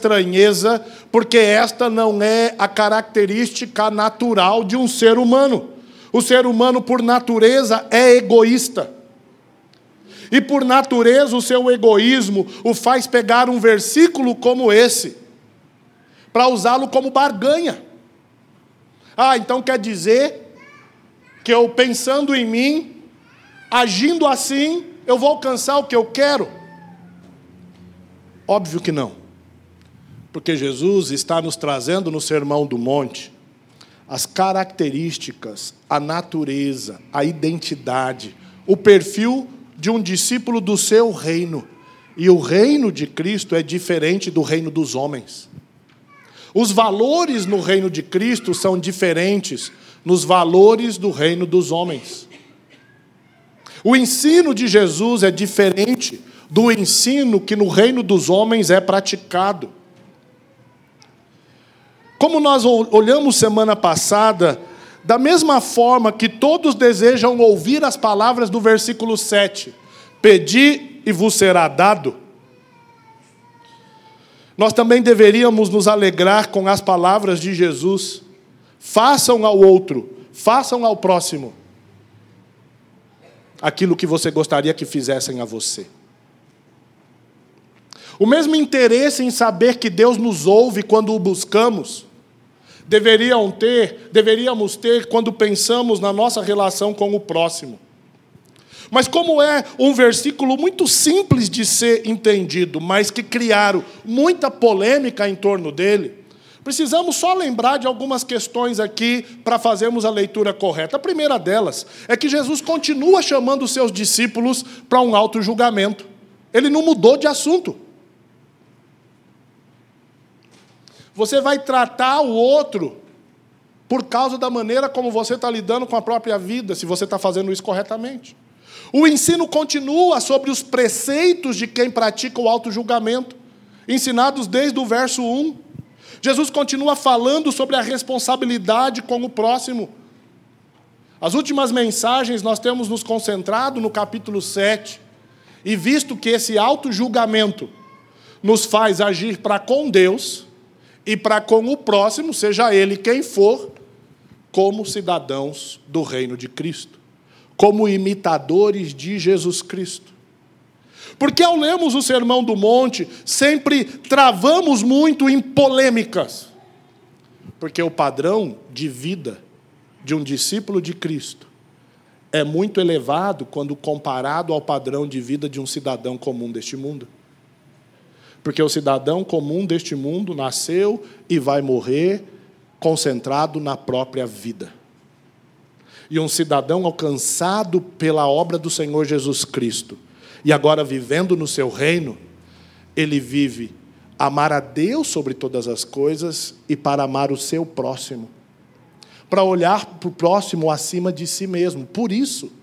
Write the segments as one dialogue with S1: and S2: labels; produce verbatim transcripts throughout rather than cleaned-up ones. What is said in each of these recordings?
S1: estranheza, porque esta não é a característica natural de um ser humano. O ser humano, por natureza, é egoísta. E por natureza, o seu egoísmo o faz pegar um versículo como esse, para usá-lo como barganha. Ah, então quer dizer que eu, pensando em mim, agindo assim, eu vou alcançar o que eu quero? Óbvio que não. Porque Jesus está nos trazendo no Sermão do Monte as características, a natureza, a identidade, o perfil de um discípulo do seu reino. E o reino de Cristo é diferente do reino dos homens. Os valores no reino de Cristo são diferentes nos valores do reino dos homens. O ensino de Jesus é diferente do ensino que no reino dos homens é praticado. Como nós olhamos semana passada, da mesma forma que todos desejam ouvir as palavras do versículo sete, pedi e vos será dado, nós também deveríamos nos alegrar com as palavras de Jesus. Façam ao outro, façam ao próximo aquilo que você gostaria que fizessem a você. O mesmo interesse em saber que Deus nos ouve quando o buscamos, deveriam ter, deveríamos ter quando pensamos na nossa relação com o próximo. Mas como é um versículo muito simples de ser entendido, mas que criaram muita polêmica em torno dele, precisamos só lembrar de algumas questões aqui para fazermos a leitura correta. A primeira delas é que Jesus continua chamando os seus discípulos para um auto-julgamento. Ele não mudou de assunto. Você vai tratar o outro por causa da maneira como você está lidando com a própria vida, se você está fazendo isso corretamente. O ensino continua sobre os preceitos de quem pratica o auto-julgamento, ensinados desde o verso um. Jesus continua falando sobre a responsabilidade com o próximo. As últimas mensagens nós temos nos concentrado no capítulo sete, e visto que esse auto-julgamento nos faz agir para com Deus e para com o próximo, seja ele quem for, como cidadãos do reino de Cristo, como imitadores de Jesus Cristo. Porque ao lermos o Sermão do Monte, sempre travamos muito em polêmicas, porque o padrão de vida de um discípulo de Cristo é muito elevado quando comparado ao padrão de vida de um cidadão comum deste mundo. Porque o cidadão comum deste mundo nasceu e vai morrer concentrado na própria vida. E um cidadão alcançado pela obra do Senhor Jesus Cristo, e agora vivendo no seu reino, ele vive amar a Deus sobre todas as coisas e para amar o seu próximo. Para olhar para o próximo acima de si mesmo. Por isso,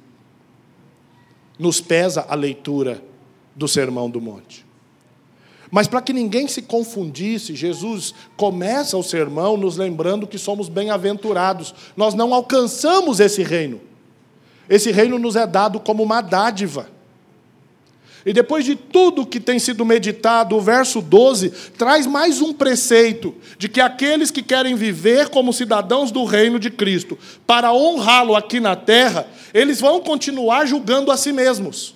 S1: nos pesa a leitura do Sermão do Monte. Mas para que ninguém se confundisse, Jesus começa o sermão nos lembrando que somos bem-aventurados. Nós não alcançamos esse reino. Esse reino nos é dado como uma dádiva. E depois de tudo que tem sido meditado, o verso doze traz mais um preceito de que aqueles que querem viver como cidadãos do reino de Cristo, para honrá-lo aqui na terra, eles vão continuar julgando a si mesmos.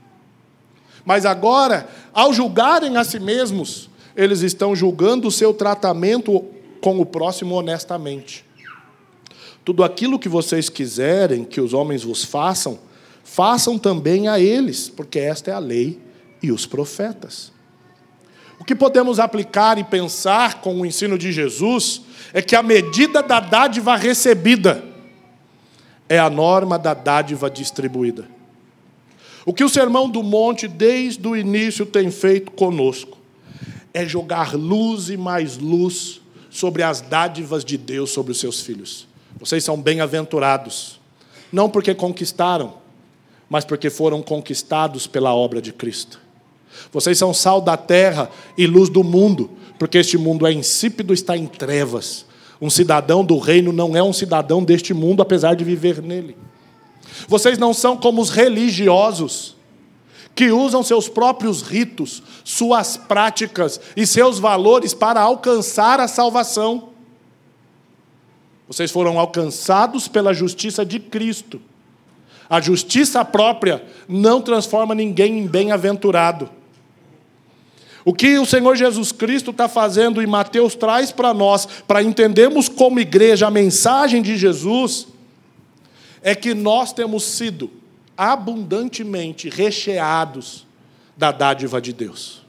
S1: Mas agora, ao julgarem a si mesmos, eles estão julgando o seu tratamento com o próximo honestamente. Tudo aquilo que vocês quiserem que os homens vos façam, façam também a eles, porque esta é a lei e os profetas. O que podemos aplicar e pensar com o ensino de Jesus é que a medida da dádiva recebida é a norma da dádiva distribuída. O que o Sermão do Monte, desde o início, tem feito conosco é jogar luz e mais luz sobre as dádivas de Deus sobre os seus filhos. Vocês são bem-aventurados, não porque conquistaram, mas porque foram conquistados pela obra de Cristo. Vocês são sal da terra e luz do mundo, porque este mundo é insípido, está em trevas. Um cidadão do reino não é um cidadão deste mundo, apesar de viver nele. Vocês não são como os religiosos, que usam seus próprios ritos, suas práticas e seus valores para alcançar a salvação. Vocês foram alcançados pela justiça de Cristo. A justiça própria não transforma ninguém em bem-aventurado. O que o Senhor Jesus Cristo está fazendo e Mateus traz para nós, para entendermos como igreja a mensagem de Jesus, é que nós temos sido abundantemente recheados da dádiva de Deus.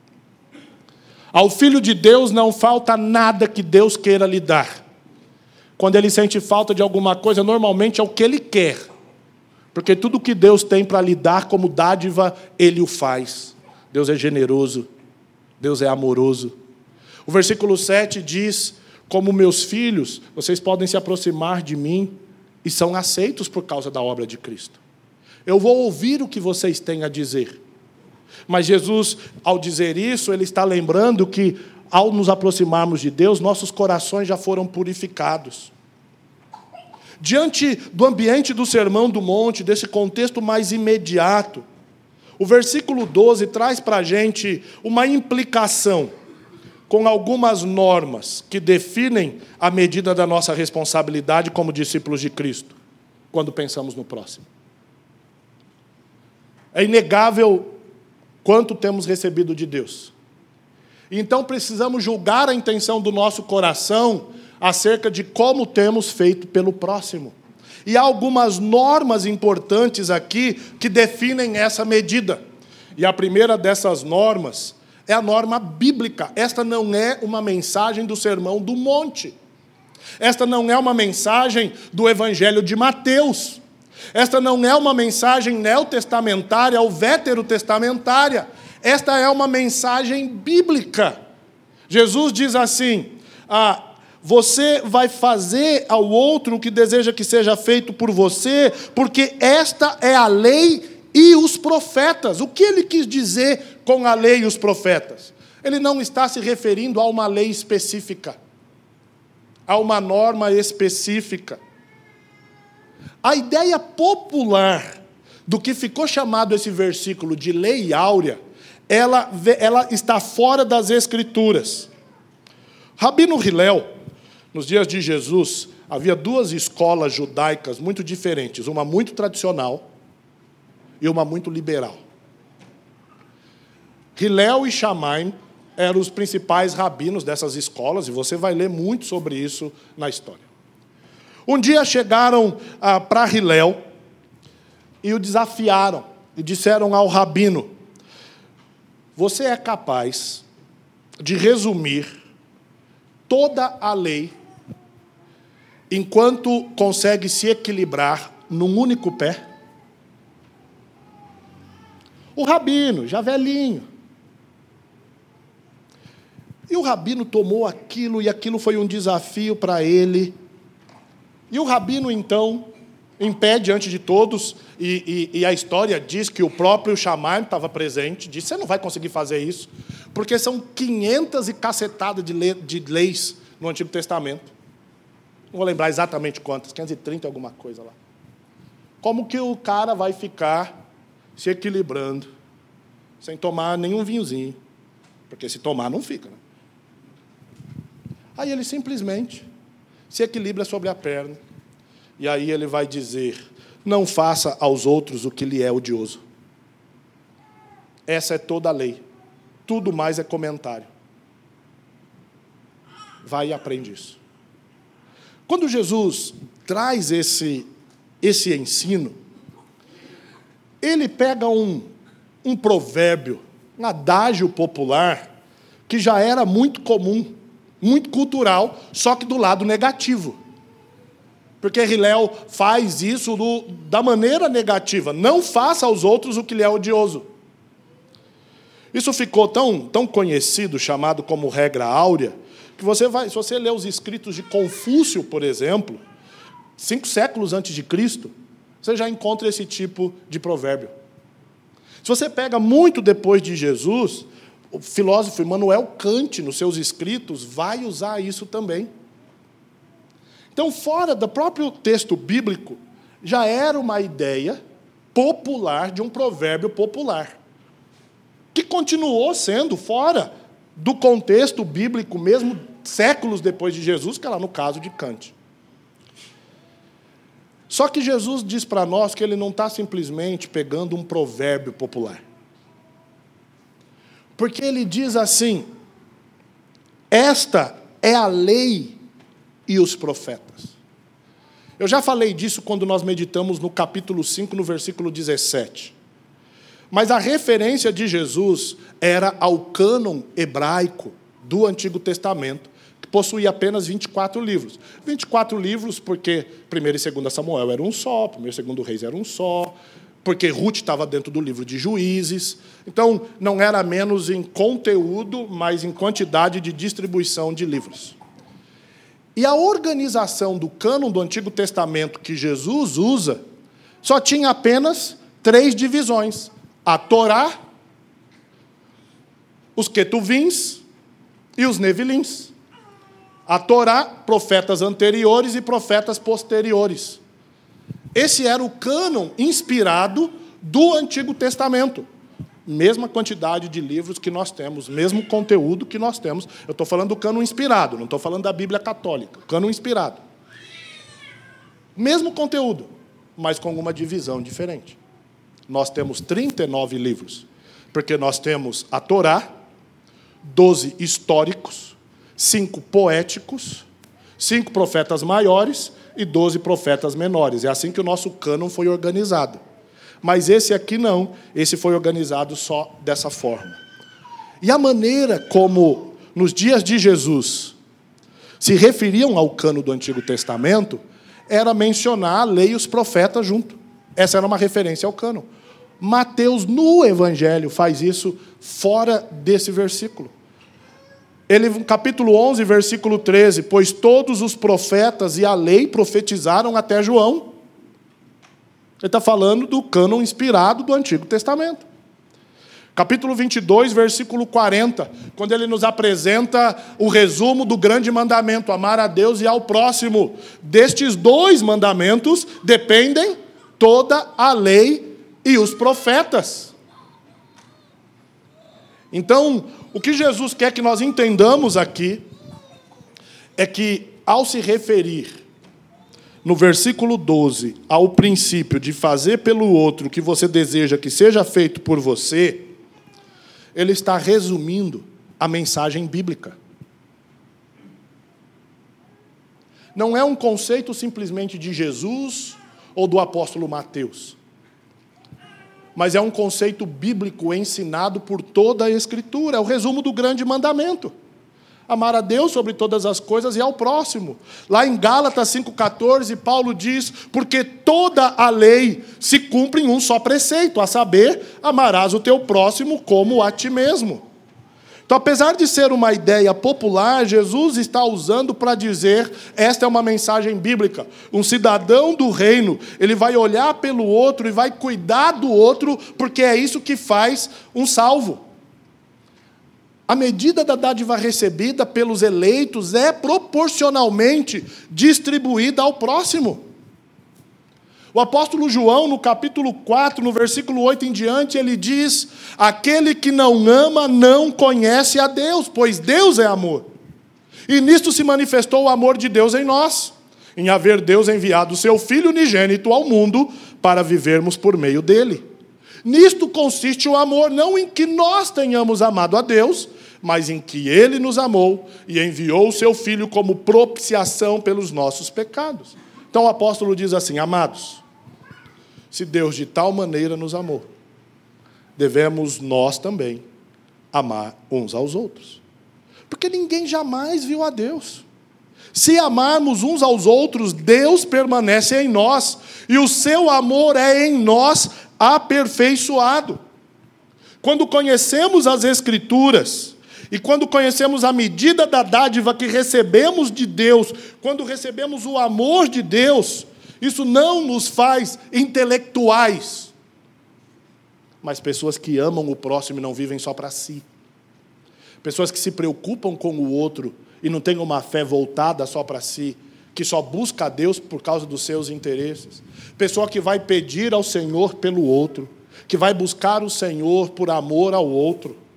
S1: Ao Filho de Deus não falta nada que Deus queira lhe dar. Quando ele sente falta de alguma coisa, normalmente é o que ele quer. Porque tudo que Deus tem para lhe dar como dádiva, ele o faz. Deus é generoso. Deus é amoroso. O versículo sete diz: como meus filhos, vocês podem se aproximar de mim e são aceitos por causa da obra de Cristo. Eu vou ouvir o que vocês têm a dizer. Mas Jesus, ao dizer isso, ele está lembrando que, ao nos aproximarmos de Deus, nossos corações já foram purificados. Diante do ambiente do Sermão do Monte, desse contexto mais imediato, o versículo doze traz para a gente uma implicação com algumas normas que definem a medida da nossa responsabilidade como discípulos de Cristo, quando pensamos no próximo. É inegável quanto temos recebido de Deus. Então precisamos julgar a intenção do nosso coração acerca de como temos feito pelo próximo. E há algumas normas importantes aqui que definem essa medida. E a primeira dessas normas é a norma bíblica. Esta não é uma mensagem do Sermão do Monte. Esta não é uma mensagem do Evangelho de Mateus. Esta não é uma mensagem neotestamentária ou veterotestamentária. Esta é uma mensagem bíblica. Jesus diz assim: ah, você vai fazer ao outro o que deseja que seja feito por você, porque esta é a lei e os profetas. O que ele quis dizer com a lei e os profetas? Ele não está se referindo a uma lei específica, a uma norma específica. A ideia popular do que ficou chamado esse versículo de lei áurea, ela, ela está fora das Escrituras. Rabino Hillel, nos dias de Jesus, havia duas escolas judaicas muito diferentes, uma muito tradicional e uma muito liberal. Hillel e Shammai eram os principais rabinos dessas escolas, e você vai ler muito sobre isso na história. Um dia chegaram ah, para Hillel e o desafiaram, e disseram ao rabino: você é capaz de resumir toda a lei enquanto consegue se equilibrar num único pé? O rabino, já velhinho. E o rabino tomou aquilo, e aquilo foi um desafio para ele. E o rabino, então, em pé diante de todos, e, e, e a história diz que o próprio Shammai estava presente, disse: você não vai conseguir fazer isso, porque são quinhentas e cacetadas de, le, de leis no Antigo Testamento. Não vou lembrar exatamente quantas, quinhentas e trinta alguma coisa lá. Como que o cara vai ficar se equilibrando, sem tomar nenhum vinhozinho? Porque se tomar, não fica, né? Aí ele simplesmente se equilibra sobre a perna. E aí ele vai dizer: não faça aos outros o que lhe é odioso. Essa é toda a lei. Tudo mais é comentário. Vai e aprende isso. Quando Jesus traz esse, esse ensino, ele pega um, um provérbio, um adágio popular, que já era muito comum, muito cultural, só que do lado negativo. Porque Hillel faz isso do, da maneira negativa. Não faça aos outros o que lhe é odioso. Isso ficou tão, tão conhecido, chamado como regra áurea, que você vai, se você ler os escritos de Confúcio, por exemplo, cinco séculos antes de Cristo, você já encontra esse tipo de provérbio. Se você pega muito depois de Jesus, o filósofo Immanuel Kant, nos seus escritos, vai usar isso também. Então, fora do próprio texto bíblico, já era uma ideia popular de um provérbio popular. continuou sendo fora do contexto bíblico, mesmo séculos depois de Jesus, que era no caso de Kant. Só que Jesus diz para nós que ele não está simplesmente pegando um provérbio popular. Porque ele diz assim: esta é a lei e os profetas. Eu já falei disso quando nós meditamos no capítulo cinco, no versículo dezessete. Mas a referência de Jesus era ao cânon hebraico do Antigo Testamento, que possuía apenas vinte e quatro livros. vinte e quatro livros porque primeiro e segundo Samuel era um só, primeiro e segundo Reis era um só, porque Ruth estava dentro do livro de Juízes. Então, não era menos em conteúdo, mas em quantidade de distribuição de livros. E a organização do cânon do Antigo Testamento que Jesus usa só tinha apenas três divisões: a Torá, os Ketuvins e os Nevilins. A Torá, profetas anteriores e profetas posteriores. Esse era o cânon inspirado do Antigo Testamento. Mesma quantidade de livros que nós temos, mesmo conteúdo que nós temos. Eu estou falando do cânon inspirado, não estou falando da Bíblia católica. Cânon inspirado. Mesmo conteúdo, mas com uma divisão diferente. Nós temos trinta e nove livros, porque nós temos a Torá, doze históricos, cinco poéticos, cinco profetas maiores e doze profetas menores. É assim que o nosso cânon foi organizado. Mas esse aqui não, esse foi organizado só dessa forma. E a maneira como, nos dias de Jesus, se referiam ao cânon do Antigo Testamento, era mencionar a lei e os profetas junto. Essa era uma referência ao cânon. Mateus, no Evangelho, faz isso fora desse versículo. Ele, no capítulo onze, versículo treze, pois todos os profetas e a lei profetizaram até João. Ele está falando do cânon inspirado do Antigo Testamento. Capítulo vinte e dois, versículo quarenta, quando ele nos apresenta o resumo do grande mandamento, amar a Deus e ao próximo. Destes dois mandamentos dependem toda a lei e os profetas. Então, o que Jesus quer que nós entendamos aqui é que, ao se referir no versículo doze, ao princípio de fazer pelo outro o que você deseja que seja feito por você, ele está resumindo a mensagem bíblica. Não é um conceito simplesmente de Jesus ou do apóstolo Mateus, mas é um conceito bíblico ensinado por toda a Escritura. É o resumo do grande mandamento. Amar a Deus sobre todas as coisas e ao próximo. Lá em Gálatas cinco, catorze, Paulo diz, porque toda a lei se cumpre em um só preceito, a saber, amarás o teu próximo como a ti mesmo. Então, apesar de ser uma ideia popular, Jesus está usando para dizer, esta é uma mensagem bíblica. Um cidadão do reino, ele vai olhar pelo outro e vai cuidar do outro, porque é isso que faz um salvo. A medida da dádiva recebida pelos eleitos é proporcionalmente distribuída ao próximo. O apóstolo João, no capítulo quatro, no versículo oito em diante, ele diz, aquele que não ama não conhece a Deus, pois Deus é amor. E nisto se manifestou o amor de Deus em nós, em haver Deus enviado o seu Filho unigênito ao mundo para vivermos por meio dele. Nisto consiste o amor, não em que nós tenhamos amado a Deus, mas em que Ele nos amou e enviou o seu Filho como propiciação pelos nossos pecados. Então o apóstolo diz assim, amados, se Deus de tal maneira nos amou, devemos nós também amar uns aos outros. Porque ninguém jamais viu a Deus. Se amarmos uns aos outros, Deus permanece em nós, e o seu amor é em nós aperfeiçoado. Quando conhecemos as Escrituras, e quando conhecemos a medida da dádiva que recebemos de Deus, quando recebemos o amor de Deus, isso não nos faz intelectuais, mas pessoas que amam o próximo e não vivem só para si. Pessoas que se preocupam com o outro e não têm uma fé voltada só para si, que só busca a Deus por causa dos seus interesses. Pessoa que vai pedir ao Senhor pelo outro, que vai buscar o Senhor por amor ao outro.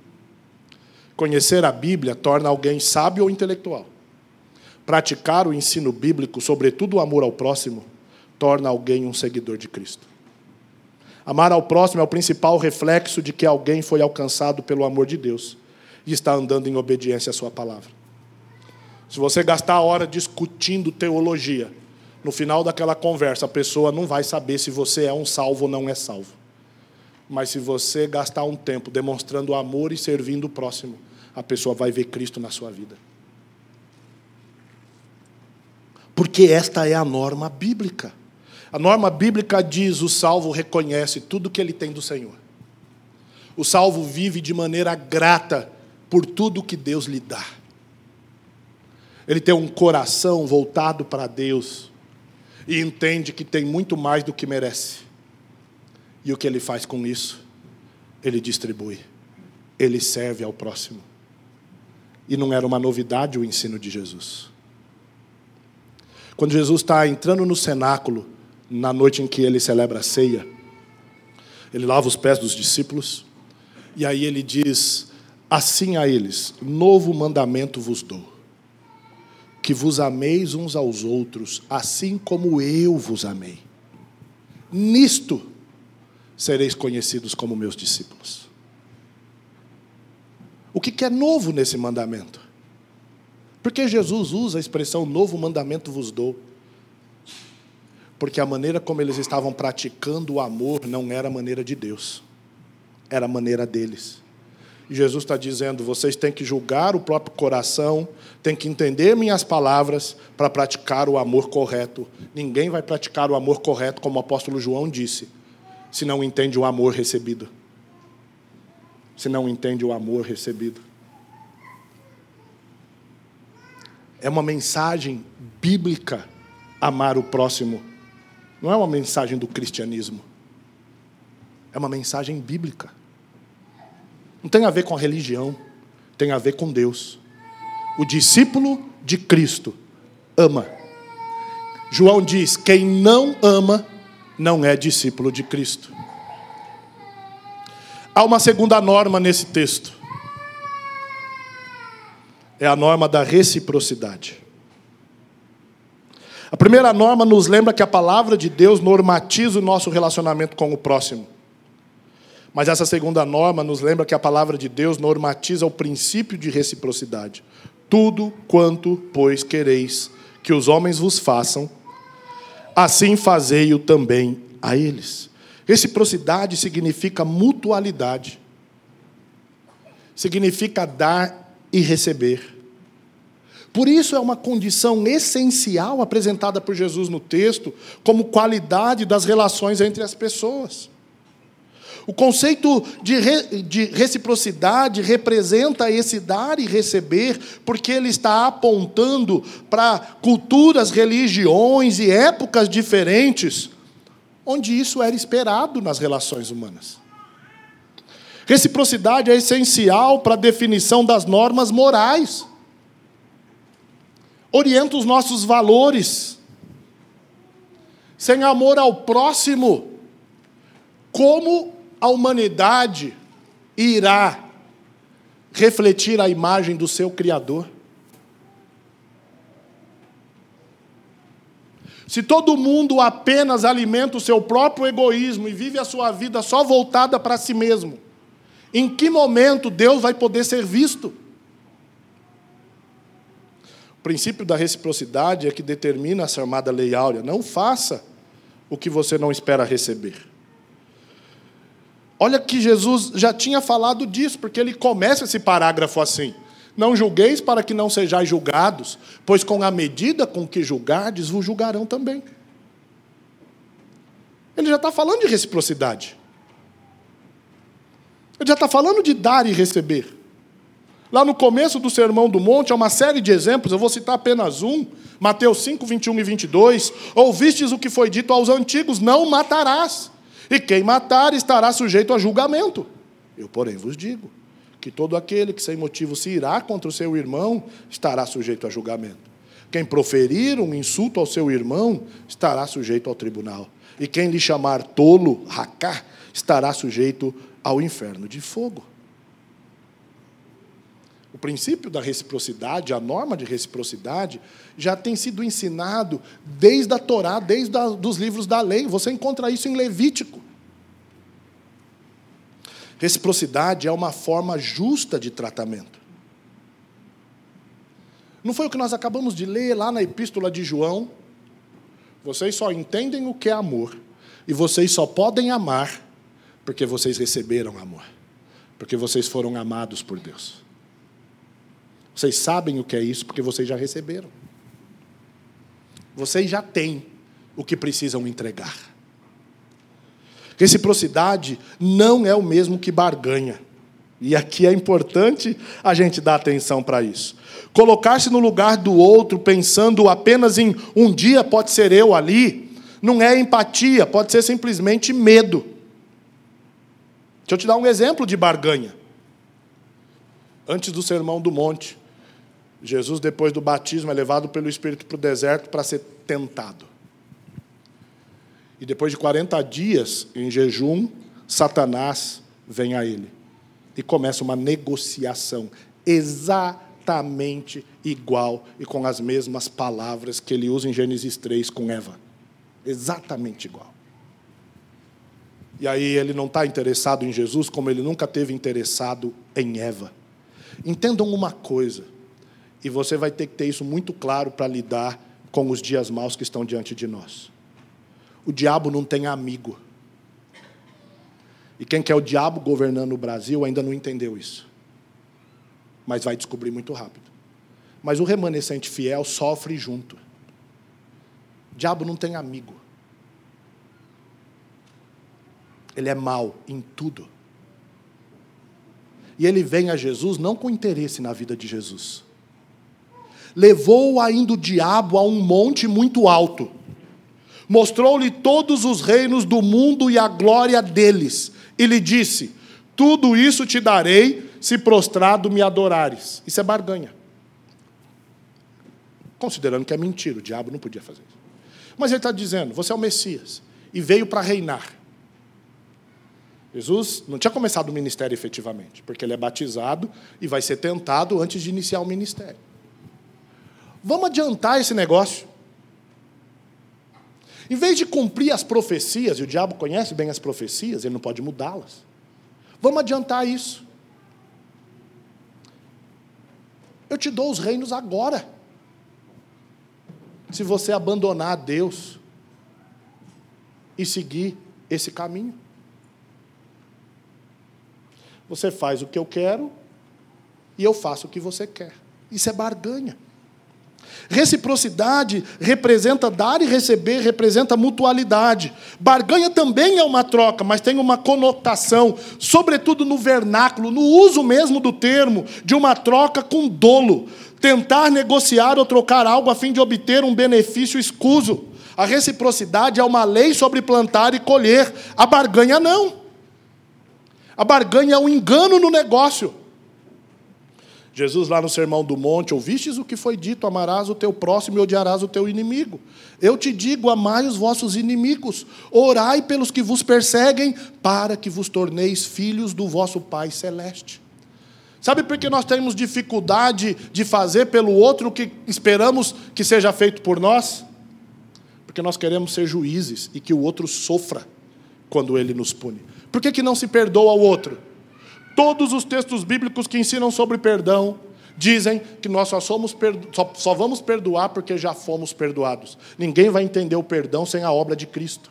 S1: Conhecer a Bíblia torna alguém sábio ou intelectual. Praticar o ensino bíblico, sobretudo o amor ao próximo, torna alguém um seguidor de Cristo. Amar ao próximo é o principal reflexo de que alguém foi alcançado pelo amor de Deus e está andando em obediência à sua palavra. Se você gastar a hora discutindo teologia, no final daquela conversa, a pessoa não vai saber se você é um salvo ou não é salvo. Mas se você gastar um tempo demonstrando amor e servindo o próximo, a pessoa vai ver Cristo na sua vida. Porque esta é a norma bíblica. A norma bíblica diz: o salvo reconhece tudo que ele tem do Senhor. O salvo vive de maneira grata por tudo que Deus lhe dá. Ele tem um coração voltado para Deus e entende que tem muito mais do que merece. E o que ele faz com isso? Ele distribui. Ele serve ao próximo. E não era uma novidade o ensino de Jesus. Quando Jesus está entrando no cenáculo, na noite em que ele celebra a ceia, ele lava os pés dos discípulos, e aí ele diz assim a eles: novo mandamento vos dou, que vos ameis uns aos outros, assim como eu vos amei. Nisto sereis conhecidos como meus discípulos. O que é novo nesse mandamento? Porque Jesus usa a expressão novo mandamento vos dou? Porque a maneira como eles estavam praticando o amor não era a maneira de Deus, era a maneira deles. E Jesus está dizendo: vocês têm que julgar o próprio coração, têm que entender minhas palavras para praticar o amor correto. Ninguém vai praticar o amor correto, como o apóstolo João disse, se não entende o amor recebido. Se não entende o amor recebido. É uma mensagem bíblica amar o próximo. Não é uma mensagem do cristianismo. É uma mensagem bíblica. Não tem a ver com a religião, tem a ver com Deus. O discípulo de Cristo ama. João diz: quem não ama não é discípulo de Cristo. Há uma segunda norma nesse texto. É a norma da reciprocidade. A primeira norma nos lembra que a palavra de Deus normatiza o nosso relacionamento com o próximo. Mas essa segunda norma nos lembra que a palavra de Deus normatiza o princípio de reciprocidade. Tudo quanto, pois, quereis que os homens vos façam, assim fazei-o também a eles. Reciprocidade significa mutualidade. Significa dar e receber. Por isso é uma condição essencial apresentada por Jesus no texto como qualidade das relações entre as pessoas. O conceito de, re, de reciprocidade representa esse dar e receber, porque ele está apontando para culturas, religiões e épocas diferentes, onde isso era esperado nas relações humanas. Reciprocidade é essencial para a definição das normas morais. Orienta os nossos valores. Sem amor ao próximo, como a humanidade irá refletir a imagem do seu Criador? Se todo mundo apenas alimenta o seu próprio egoísmo e vive a sua vida só voltada para si mesmo, em que momento Deus vai poder ser visto? O princípio da reciprocidade é que determina a chamada lei áurea. Não faça o que você não espera receber. Olha que Jesus já tinha falado disso, porque ele começa esse parágrafo assim: não julgueis para que não sejais julgados, pois com a medida com que julgardes, vos julgarão também. Ele já está falando de reciprocidade. Ele já está falando de dar e receber. Lá no começo do Sermão do Monte, há uma série de exemplos, eu vou citar apenas um, Mateus cinco, vinte e um e vinte e dois. Ouvistes o que foi dito aos antigos: não matarás, e quem matar estará sujeito a julgamento. Eu, porém, vos digo que todo aquele que sem motivo se irá contra o seu irmão estará sujeito a julgamento. Quem proferir um insulto ao seu irmão estará sujeito ao tribunal. E quem lhe chamar tolo, racá, estará sujeito ao inferno de fogo. princípio da reciprocidade, a norma de reciprocidade, já tem sido ensinado desde a Torá, desde os livros da lei. Você encontra isso em Levítico. Reciprocidade é uma forma justa de tratamento. Não foi o que nós acabamos de ler lá na Epístola de João? Vocês só entendem o que é amor, e vocês só podem amar porque vocês receberam amor, porque vocês foram amados por Deus. Vocês sabem o que é isso porque vocês já receberam. Vocês já têm o que precisam entregar. Reciprocidade não é o mesmo que barganha. E aqui é importante a gente dar atenção para isso. Colocar-se no lugar do outro, pensando apenas em um dia pode ser eu ali, não é empatia, pode ser simplesmente medo. Deixa eu te dar um exemplo de barganha. Antes do Sermão do Monte, Jesus, depois do batismo, é levado pelo Espírito para o deserto para ser tentado. E depois de quarenta dias em jejum, Satanás vem a ele. E começa uma negociação exatamente igual e com as mesmas palavras que ele usa em Gênesis três com Eva. Exatamente igual. E aí ele não está interessado em Jesus como ele nunca teve interessado em Eva. Entendam uma coisa, e você vai ter que ter isso muito claro para lidar com os dias maus que estão diante de nós. O diabo não tem amigo. E quem quer o diabo governando o Brasil ainda não entendeu isso. Mas vai descobrir muito rápido. Mas o remanescente fiel sofre junto. O diabo não tem amigo. Ele é mau em tudo. E ele vem a Jesus não com interesse na vida de Jesus. Levou ainda o diabo a um monte muito alto. Mostrou-lhe todos os reinos do mundo e a glória deles. E lhe disse, tudo isso te darei, se prostrado me adorares. Isso é barganha. Considerando que é mentira, o diabo não podia fazer isso. Mas ele está dizendo, você é o Messias, e veio para reinar. Jesus não tinha começado o ministério efetivamente, porque ele é batizado e vai ser tentado antes de iniciar o ministério. Vamos adiantar esse negócio. Em vez de cumprir as profecias, e o diabo conhece bem as profecias, ele não pode mudá-las. Vamos adiantar isso. Eu te dou os reinos agora. Se você abandonar Deus e seguir esse caminho. Você faz o que eu quero e eu faço o que você quer. Isso é barganha. Reciprocidade representa dar e receber, representa mutualidade. Barganha também é uma troca, mas tem uma conotação, sobretudo no vernáculo, no uso mesmo do termo, de uma troca com dolo. Tentar negociar ou trocar algo a fim de obter um benefício escuso. A reciprocidade é uma lei sobre plantar e colher. A barganha não. A barganha é um engano no negócio. Jesus, lá no Sermão do Monte, ouvistes o que foi dito, amarás o teu próximo e odiarás o teu inimigo. Eu te digo, amai os vossos inimigos, orai pelos que vos perseguem, para que vos torneis filhos do vosso Pai Celeste. Sabe por que nós temos dificuldade de fazer pelo outro o que esperamos que seja feito por nós? Porque nós queremos ser juízes e que o outro sofra quando ele nos pune. Por que que não se perdoa ao outro? Todos os textos bíblicos que ensinam sobre perdão dizem que nós só, somos perdo... só, só vamos perdoar porque já fomos perdoados. Ninguém vai entender o perdão sem a obra de Cristo.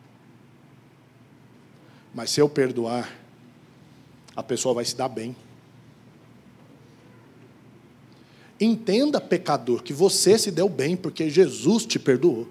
S1: Mas se eu perdoar, a pessoa vai se dar bem. Entenda, pecador, que você se deu bem porque Jesus te perdoou.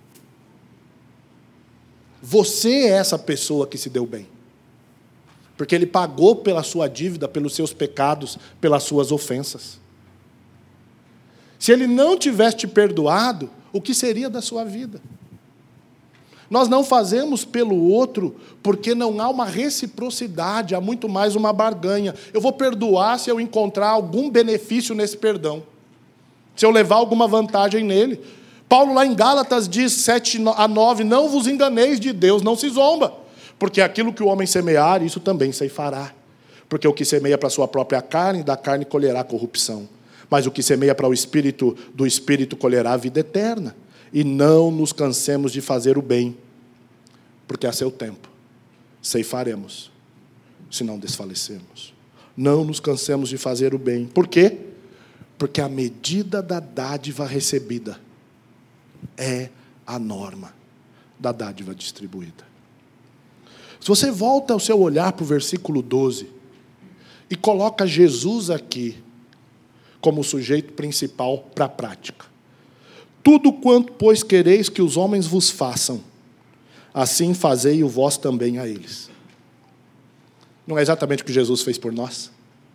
S1: Você é essa pessoa que se deu bem. Porque ele pagou pela sua dívida, pelos seus pecados, pelas suas ofensas. Se ele não tivesse te perdoado, o que seria da sua vida? Nós não fazemos pelo outro porque não há uma reciprocidade, há muito mais uma barganha. Eu vou perdoar se eu encontrar algum benefício nesse perdão, se eu levar alguma vantagem nele. Paulo lá em Gálatas diz, sete a nove, não vos enganeis de Deus, não se zomba. Porque aquilo que o homem semear, isso também ceifará. Porque o que semeia para a sua própria carne, da carne colherá corrupção. Mas o que semeia para o Espírito, do Espírito colherá a vida eterna. E não nos cansemos de fazer o bem, porque a seu tempo ceifaremos, se não desfalecermos. Não nos cansemos de fazer o bem. Por quê? Porque a medida da dádiva recebida é a norma da dádiva distribuída. Se você volta o seu olhar para o versículo doze e coloca Jesus aqui como o sujeito principal para a prática. Tudo quanto, pois, quereis que os homens vos façam, assim fazei-o vós também a eles. Não é exatamente o que Jesus fez por nós?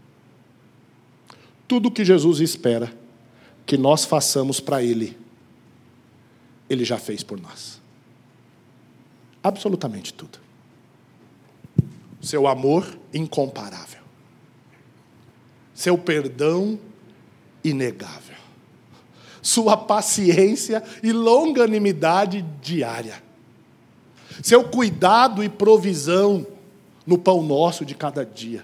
S1: Tudo o que Jesus espera que nós façamos para Ele, Ele já fez por nós. Absolutamente tudo. Seu amor incomparável. Seu perdão inegável. Sua paciência e longanimidade diária. Seu cuidado e provisão no pão nosso de cada dia.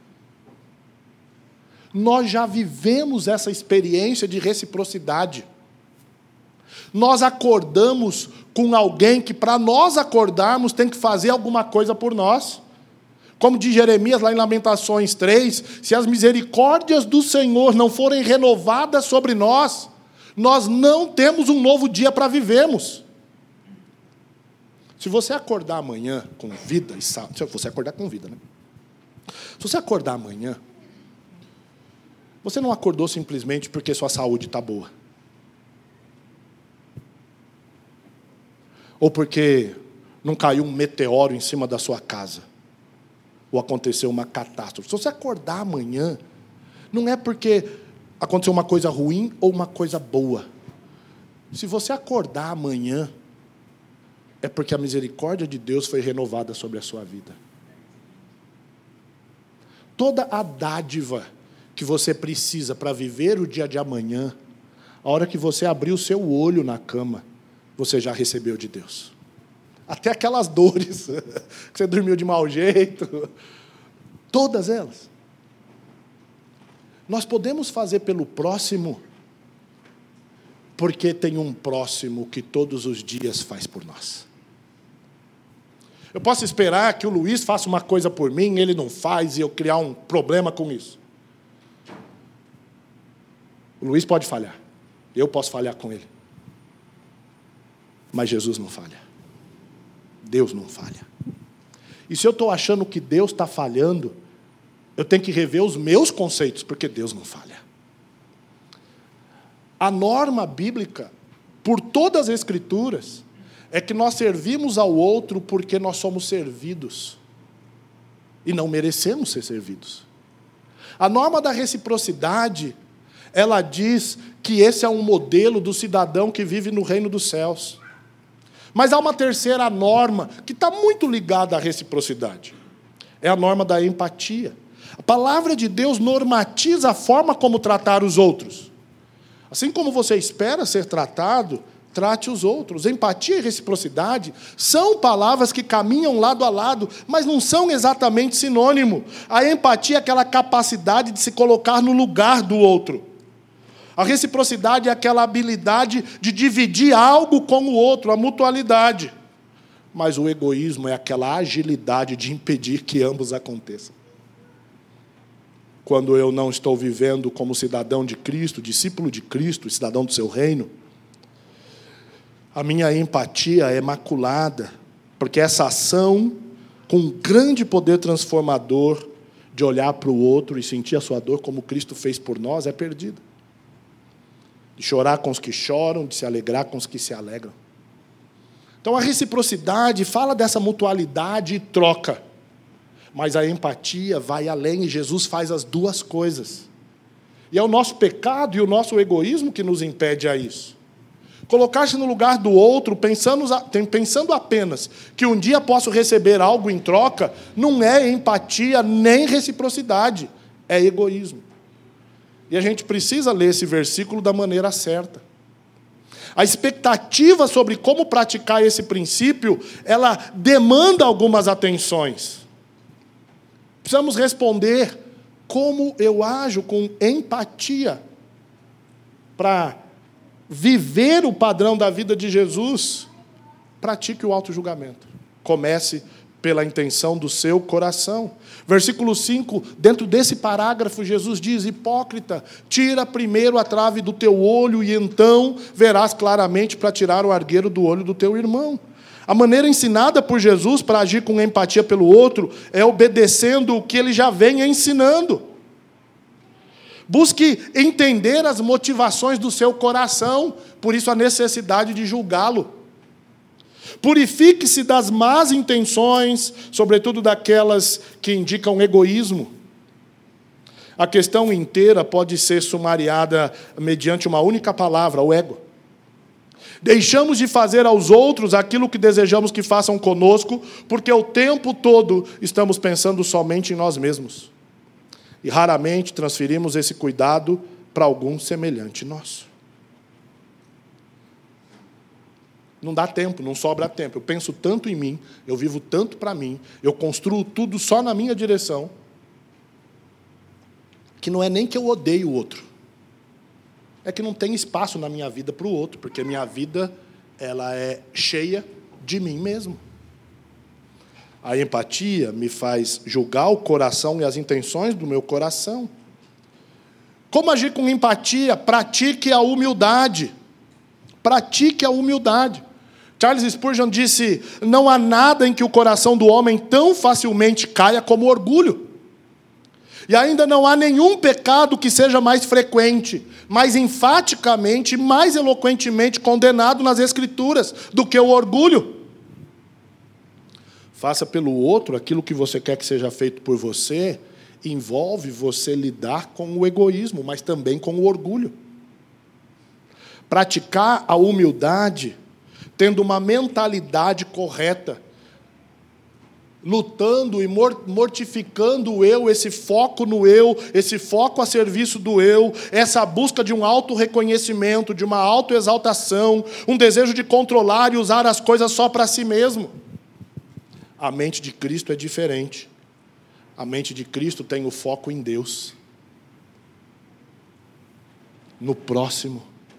S1: Nós já vivemos essa experiência de reciprocidade. Nós acordamos com alguém que, para nós acordarmos, tem que fazer alguma coisa por nós. Como diz Jeremias lá em Lamentações três, se as misericórdias do Senhor não forem renovadas sobre nós, nós não temos um novo dia para vivermos. Se você acordar amanhã com vida e saúde, se você acordar com vida, né? Se você acordar amanhã, você não acordou simplesmente porque sua saúde está boa. Ou porque não caiu um meteoro em cima da sua casa. Ou aconteceu uma catástrofe. Se você acordar amanhã, não é porque aconteceu uma coisa ruim ou uma coisa boa. Se você acordar amanhã, é porque a misericórdia de Deus foi renovada sobre a sua vida. Toda a dádiva que você precisa para viver o dia de amanhã, a hora que você abrir o seu olho na cama, você já recebeu de Deus. Até aquelas dores, que você dormiu de mau jeito, todas elas. Nós podemos fazer pelo próximo, porque tem um próximo que todos os dias faz por nós. Eu posso esperar que o Luiz faça uma coisa por mim, ele não faz, e eu criar um problema com isso. O Luiz pode falhar, eu posso falhar com ele. Mas Jesus não falha. Deus não falha. E se eu estou achando que Deus está falhando, eu tenho que rever os meus conceitos, porque Deus não falha. A norma bíblica, por todas as Escrituras, é que nós servimos ao outro porque nós somos servidos. E não merecemos ser servidos. A norma da reciprocidade, ela diz que esse é um modelo do cidadão que vive no reino dos céus. Mas há uma terceira norma que está muito ligada à reciprocidade. É a norma da empatia. A palavra de Deus normatiza a forma como tratar os outros. Assim como você espera ser tratado, trate os outros. Empatia e reciprocidade são palavras que caminham lado a lado, mas não são exatamente sinônimo. A empatia é aquela capacidade de se colocar no lugar do outro. A reciprocidade é aquela habilidade de dividir algo com o outro, a mutualidade. Mas o egoísmo é aquela agilidade de impedir que ambos aconteçam. Quando eu não estou vivendo como cidadão de Cristo, discípulo de Cristo, cidadão do seu reino, a minha empatia é maculada, porque essa ação, com um grande poder transformador, de olhar para o outro e sentir a sua dor como Cristo fez por nós, é perdida. De chorar com os que choram, de se alegrar com os que se alegram. Então a reciprocidade fala dessa mutualidade e troca. Mas a empatia vai além e Jesus faz as duas coisas. E é o nosso pecado e o nosso egoísmo que nos impede a isso. Colocar-se no lugar do outro, pensando, pensando apenas que um dia posso receber algo em troca, não é empatia nem reciprocidade, é egoísmo. E a gente precisa ler esse versículo da maneira certa. A expectativa sobre como praticar esse princípio, ela demanda algumas atenções. Precisamos responder como eu ajo com empatia para viver o padrão da vida de Jesus. Pratique o autojulgamento. Comece pela intenção do seu coração. Versículo cinco, dentro desse parágrafo, Jesus diz: hipócrita, tira primeiro a trave do teu olho e então verás claramente para tirar o argueiro do olho do teu irmão. A maneira ensinada por Jesus para agir com empatia pelo outro é obedecendo o que ele já vem ensinando. Busque entender as motivações do seu coração, por isso a necessidade de julgá-lo. Purifique-se das más intenções, sobretudo daquelas que indicam egoísmo. A questão inteira pode ser sumariada mediante uma única palavra: o ego. Deixamos de fazer aos outros aquilo que desejamos que façam conosco, porque o tempo todo estamos pensando somente em nós mesmos. E raramente transferimos esse cuidado para algum semelhante nosso. Não dá tempo, não sobra tempo. Eu penso tanto em mim, eu vivo tanto para mim, eu construo tudo só na minha direção, que não é nem que eu odeio o outro. É que não tem espaço na minha vida para o outro, porque a minha vida ela é cheia de mim mesmo. A empatia me faz julgar o coração e as intenções do meu coração. Como agir com empatia? Pratique a humildade. Pratique a humildade. Charles Spurgeon disse: não há nada em que o coração do homem tão facilmente caia como orgulho. E ainda não há nenhum pecado que seja mais frequente, mais enfaticamente, mais eloquentemente condenado nas Escrituras do que o orgulho. Faça pelo outro aquilo que você quer que seja feito por você, envolve você lidar com o egoísmo, mas também com o orgulho. Praticar a humildade, tendo uma mentalidade correta, lutando e mortificando o eu, esse foco no eu, esse foco a serviço do eu, essa busca de um auto-reconhecimento, de uma auto-exaltação, um desejo de controlar e usar as coisas só para si mesmo. A mente de Cristo é diferente. A mente de Cristo tem o foco em Deus, no próximo.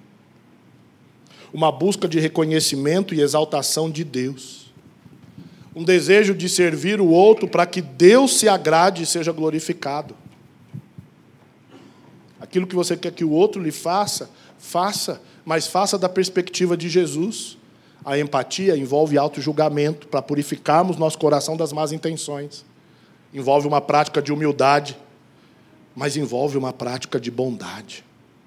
S1: Uma busca de reconhecimento e exaltação de Deus. Um desejo de servir o outro para que Deus se agrade e seja glorificado. Aquilo que você quer que o outro lhe faça, faça, mas faça da perspectiva de Jesus. A empatia envolve auto-julgamento para purificarmos nosso coração das más intenções. Envolve uma prática de humildade, mas envolve uma prática de bondade.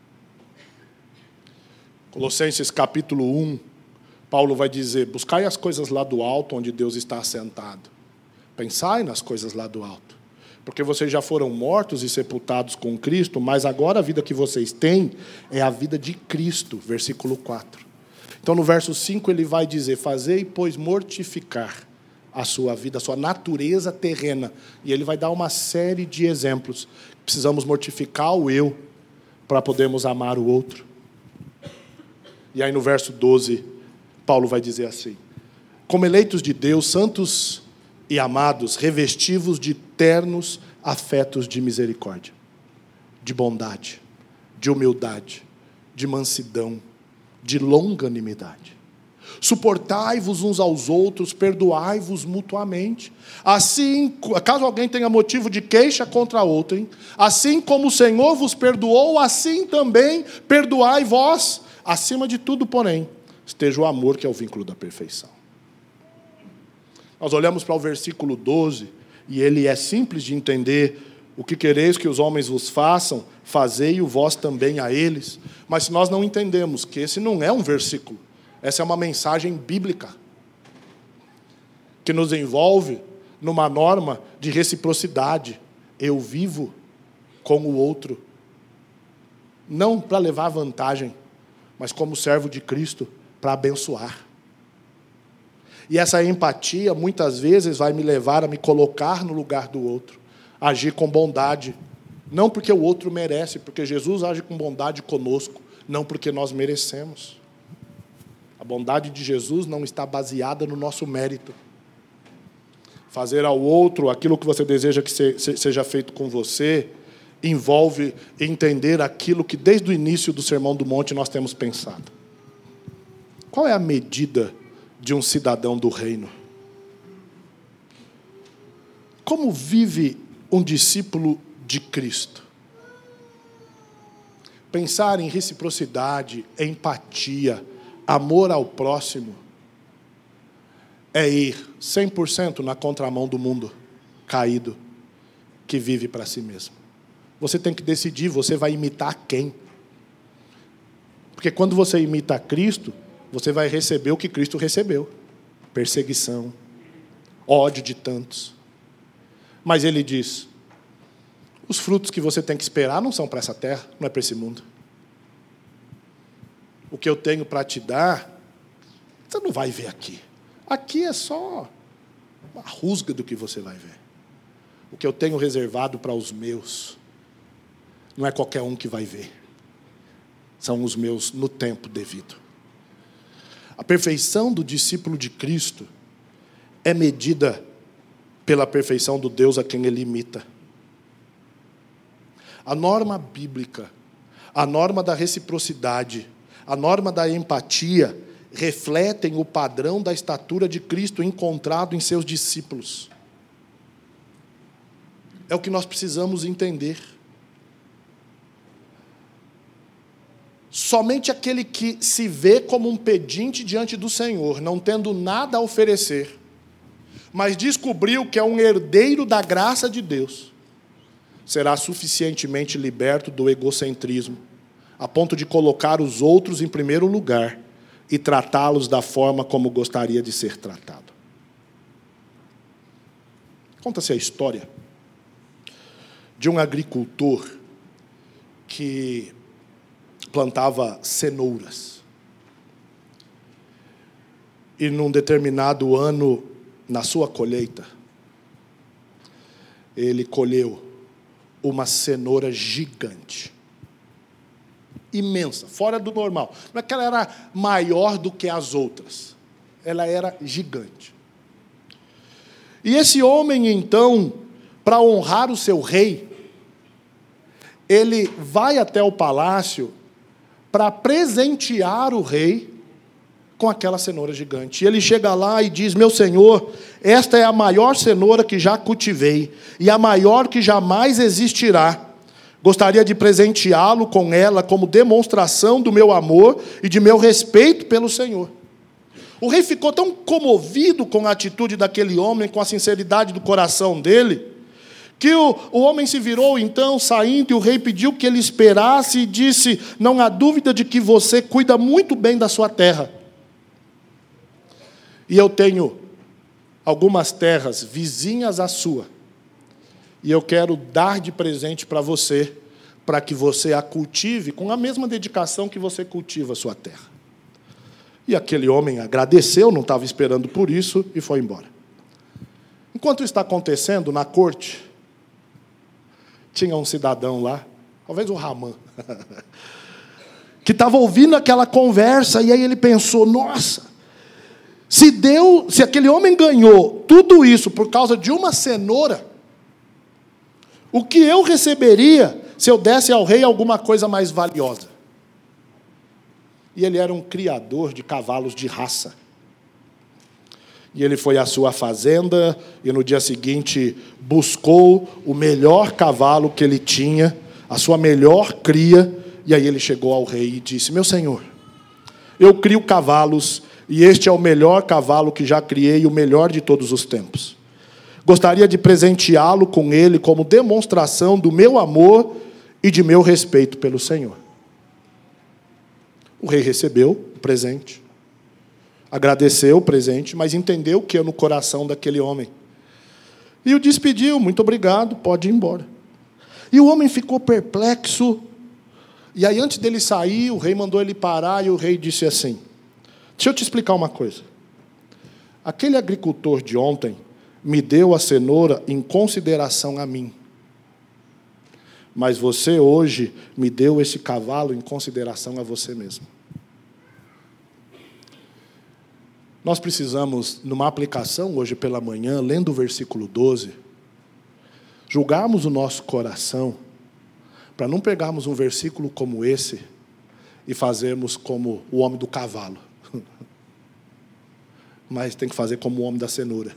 S1: Colossenses capítulo um, Paulo vai dizer: buscai as coisas lá do alto, onde Deus está assentado. Pensai nas coisas lá do alto. Porque vocês já foram mortos e sepultados com Cristo, mas agora a vida que vocês têm é a vida de Cristo. Versículo quatro. Então, no verso cinco, ele vai dizer: fazei, pois, mortificar a sua vida, a sua natureza terrena. E ele vai dar uma série de exemplos. Precisamos mortificar o eu para podermos amar o outro. E aí, no verso doze, Paulo vai dizer assim: como eleitos de Deus, santos e amados, revestivos de ternos afetos de misericórdia, de bondade, de humildade, de mansidão, de longanimidade. Suportai-vos uns aos outros, perdoai-vos mutuamente. Assim, caso alguém tenha motivo de queixa contra outrem, assim como o Senhor vos perdoou, assim também perdoai vós. Acima de tudo, porém, esteja o amor, que é o vínculo da perfeição. Nós olhamos para o versículo doze, e ele é simples de entender. O que quereis que os homens vos façam, fazei-o vós também a eles. Mas se nós não entendemos que esse não é um versículo, essa é uma mensagem bíblica, que nos envolve numa norma de reciprocidade. Eu vivo com o outro, não para levar vantagem, mas como servo de Cristo, para abençoar. E essa empatia, muitas vezes, vai me levar a me colocar no lugar do outro, agir com bondade, não porque o outro merece, porque Jesus age com bondade conosco, não porque nós merecemos. A bondade de Jesus não está baseada no nosso mérito. Fazer ao outro aquilo que você deseja que seja feito com você envolve entender aquilo que desde o início do Sermão do Monte nós temos pensado. Qual é a medida de um cidadão do reino? Como vive um discípulo de Cristo? Pensar em reciprocidade, empatia, amor ao próximo, é ir cem por cento na contramão do mundo caído, que vive para si mesmo. Você tem que decidir, você vai imitar quem? Porque quando você imita Cristo, você vai receber o que Cristo recebeu. Perseguição, ódio de tantos. Mas ele diz, os frutos que você tem que esperar não são para essa terra, não é para esse mundo. O que eu tenho para te dar, você não vai ver aqui. Aqui é só uma rusga do que você vai ver. O que eu tenho reservado para os meus, não é qualquer um que vai ver. São os meus no tempo devido. A perfeição do discípulo de Cristo é medida pela perfeição do Deus a quem ele imita. A norma bíblica, a norma da reciprocidade, a norma da empatia, refletem o padrão da estatura de Cristo encontrado em seus discípulos. É o que nós precisamos entender. Somente aquele que se vê como um pedinte diante do Senhor, não tendo nada a oferecer, mas descobriu que é um herdeiro da graça de Deus, será suficientemente liberto do egocentrismo, a ponto de colocar os outros em primeiro lugar e tratá-los da forma como gostaria de ser tratado. Conta-se a história de um agricultor que plantava cenouras. E num determinado ano, na sua colheita, ele colheu uma cenoura gigante. Imensa, fora do normal. Não é que ela era maior do que as outras. Ela era gigante. E esse homem, então, para honrar o seu rei, ele vai até o palácio para presentear o rei com aquela cenoura gigante. E ele chega lá e diz, meu senhor, esta é a maior cenoura que já cultivei, e a maior que jamais existirá. Gostaria de presenteá-lo com ela como demonstração do meu amor e de meu respeito pelo Senhor. O rei ficou tão comovido com a atitude daquele homem, com a sinceridade do coração dele, que o, o homem se virou então, saindo, e o rei pediu que ele esperasse e disse, não há dúvida de que você cuida muito bem da sua terra. E eu tenho algumas terras vizinhas à sua, e eu quero dar de presente para você, para que você a cultive com a mesma dedicação que você cultiva a sua terra. E aquele homem agradeceu, não estava esperando por isso, e foi embora. Enquanto isso está acontecendo, na corte, tinha um cidadão lá, talvez o Ramã, que estava ouvindo aquela conversa, e aí ele pensou, nossa, se, deu, se aquele homem ganhou tudo isso por causa de uma cenoura, o que eu receberia se eu desse ao rei alguma coisa mais valiosa? E ele era um criador de cavalos de raça. E ele foi à sua fazenda e no dia seguinte buscou o melhor cavalo que ele tinha, a sua melhor cria, e aí ele chegou ao rei e disse, meu senhor, eu crio cavalos e este é o melhor cavalo que já criei, o melhor de todos os tempos. Gostaria de presenteá-lo com ele como demonstração do meu amor e de meu respeito pelo Senhor. O rei recebeu o presente, agradeceu o presente, mas entendeu o que é no coração daquele homem. E o despediu, muito obrigado, pode ir embora. E o homem ficou perplexo, e aí antes dele sair, o rei mandou ele parar, e o rei disse assim, deixa eu te explicar uma coisa. Aquele agricultor de ontem me deu a cenoura em consideração a mim. Mas você hoje me deu esse cavalo em consideração a você mesmo. Nós precisamos, numa aplicação hoje pela manhã, lendo o versículo doze, julgarmos o nosso coração, para não pegarmos um versículo como esse e fazermos como o homem do cavalo. Mas tem que fazer como o homem da cenoura.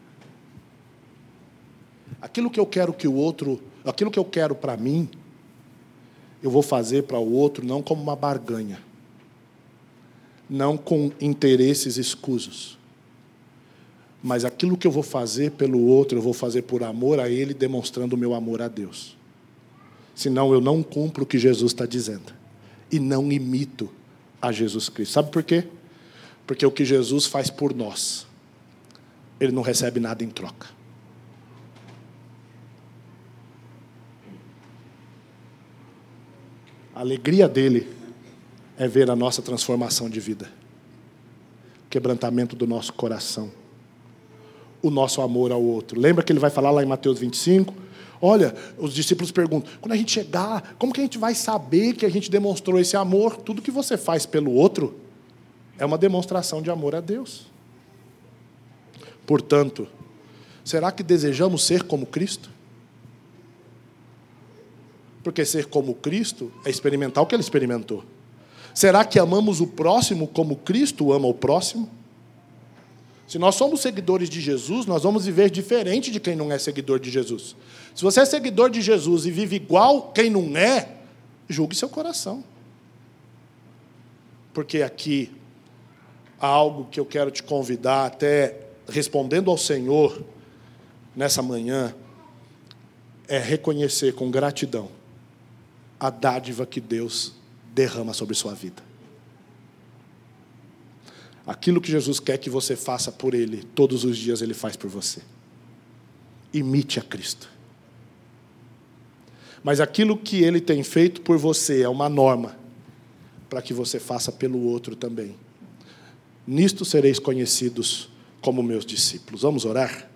S1: Aquilo que eu quero que o outro, aquilo que eu quero para mim, eu vou fazer para o outro não como uma barganha, não com interesses escusos, mas aquilo que eu vou fazer pelo outro, eu vou fazer por amor a ele, demonstrando o meu amor a Deus. Senão eu não cumpro o que Jesus está dizendo e não imito a Jesus Cristo. Sabe por quê? Porque o que Jesus faz por nós, Ele não recebe nada em troca. A alegria dele é ver a nossa transformação de vida, o quebrantamento do nosso coração, o nosso amor ao outro. Lembra que ele vai falar lá em Mateus vinte e cinco? Olha, os discípulos perguntam, quando a gente chegar, como que a gente vai saber que a gente demonstrou esse amor? Tudo que você faz pelo outro é uma demonstração de amor a Deus. Portanto, será que desejamos ser como Cristo? Porque ser como Cristo é experimentar o que Ele experimentou. Será que amamos o próximo como Cristo ama o próximo? Se nós somos seguidores de Jesus, nós vamos viver diferente de quem não é seguidor de Jesus. Se você é seguidor de Jesus e vive igual quem não é, julgue seu coração. Porque aqui há algo que eu quero te convidar, até respondendo ao Senhor nessa manhã, é reconhecer com gratidão a dádiva que Deus derrama sobre sua vida. Aquilo que Jesus quer que você faça por Ele, todos os dias Ele faz por você. Imite a Cristo. Mas aquilo que Ele tem feito por você é uma norma para que você faça pelo outro também. Nisto sereis conhecidos como meus discípulos. Vamos orar?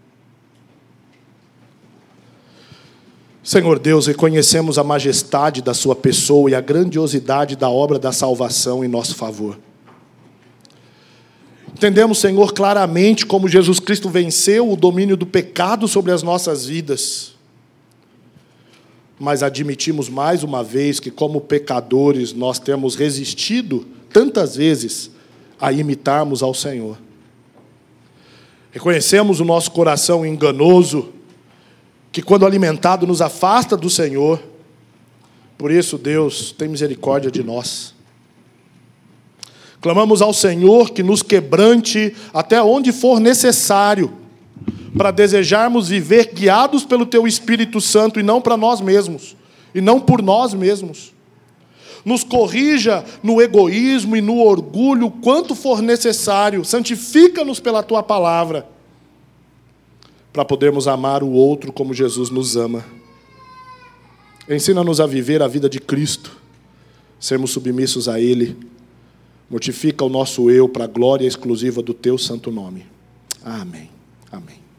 S1: Senhor Deus, reconhecemos a majestade da sua pessoa e a grandiosidade da obra da salvação em nosso favor. Entendemos, Senhor, claramente como Jesus Cristo venceu o domínio do pecado sobre as nossas vidas. Mas admitimos mais uma vez que, como pecadores, nós temos resistido tantas vezes a imitarmos ao Senhor. Reconhecemos o nosso coração enganoso, que quando alimentado nos afasta do Senhor. Por isso, Deus, tem misericórdia de nós. Clamamos ao Senhor que nos quebrante até onde for necessário, para desejarmos viver guiados pelo Teu Espírito Santo e não para nós mesmos, e não por nós mesmos. Nos corrija no egoísmo e no orgulho, quanto for necessário. Santifica-nos pela Tua palavra, para podermos amar o outro como Jesus nos ama. Ensina-nos a viver a vida de Cristo, sermos submissos a Ele. Mortifica o nosso eu para a glória exclusiva do Teu santo nome. Amém. Amém.